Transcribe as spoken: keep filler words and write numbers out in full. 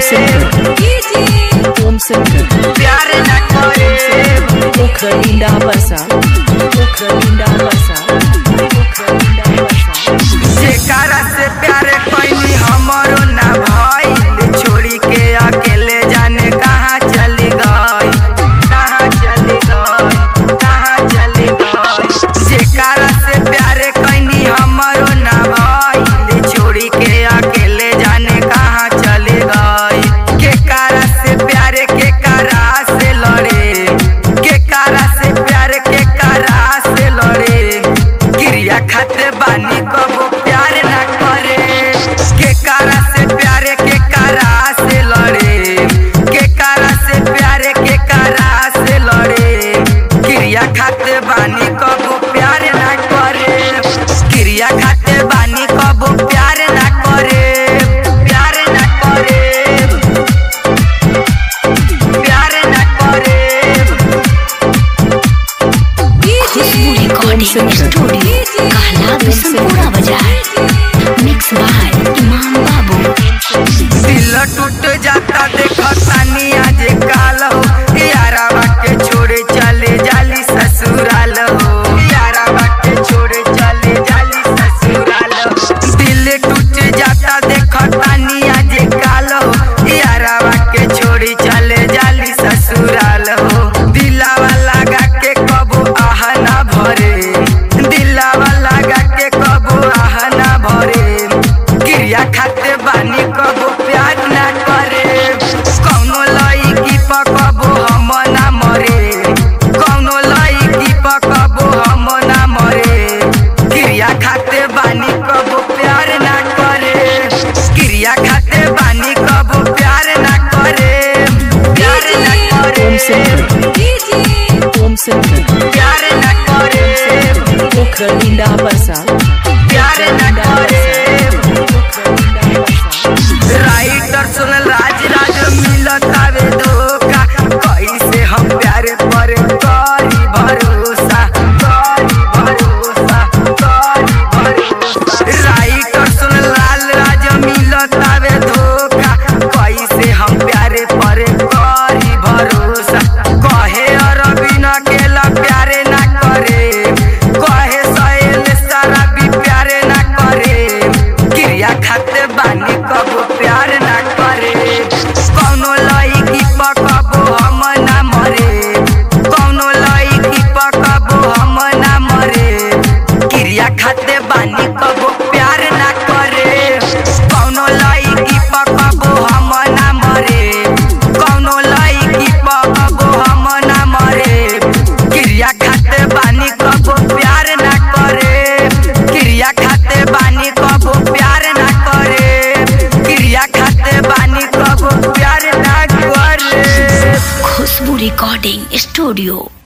Om Center, प्यार न करे Pokhrinda Basa, Pokhrinda Basa, Pokhrinda Basa. जेकरा से प्यार कोई हमरो ना भइल छोड़ी के अकेले जाने कहाँ चली गई कहाँ चली गई कहाँ चली गई जेकरा से प्यार कोई हमरो ना भइल छोड़ी के अकेले जाने कहाँ चली गई केकरा से प्यार केकरा से लड़े केकरा से प्यार केकरा से लड़े क्रिया खाते बानी कबो प्यार ना करे केकरा से प्यार केकरा से लड़े केकरा से प्यार केकरा से लड़े क्रिया खाते बानी कबो प्यार ना करे क्रिया खाते बानी कबो प्यार ना करे प्यार ना करे प्यार ना करे खुशबू रिकॉर्डिंग स्टूडियो कहला बिशनपुरा बाजार मिक्स बाय इमाम बाबू दिल टूट जाता देखो तानी आज काल हो यारावा के छोड़े चले जाली ससुराल हो यारावा के छोड़े चले जाली ससुराल हो दिल टूट जाता देखो तानी आज काल हो यारावा के छोड़े चले जाली ससुराल हो दिलावा लगा के कबो आह ना भरे दिलावा लगा के कबो आह ना भरे क्रिया खाते बानी कबो प्यार ना करे कौनो लईकी पकबो हम ना मरे कौनो लईकी पकबो हम ना मरे क्रिया खाते बानी कबो प्यार ना करे क्रिया खाते बानी कबो प्यार ना करे प्यार ना करे Om Center, Om Center, प्यार ना करे Pokhrinda Basa, प्यार ना करे Pokhrinda Basa. राइटर सुन राज राज मिलत आवे धोखा कैसे हम प्यार पर करी भरोसा करी भरोसा करी भरोसा राइटर सुन लाल राज मिलत आवे धोखा कैसे हम प्यार पर करी भरोसा कहे अरबिन अकेला प्यार ना करे कहे सहेल सारा भी प्यार ना करे क्रिया खाते बानी कबो प्यार ना करे कौनो लईकी पकबो हम ना मरे कौनो लईकी पकबो हम ना मरे क्रिया खाते बानी कबो प्यार ना करे कौनो लईकी पकबो हम ना मरे कौनो लईकी पकबो हम ना मरे क्रिया खाते बानी कबो प्यार ना करे क्रिया खाते बानी कबो प्यार ना करे क्रिया खाते बानी कबो प्यार ना करे खुशबू रिकॉर्डिंग स्टूडियो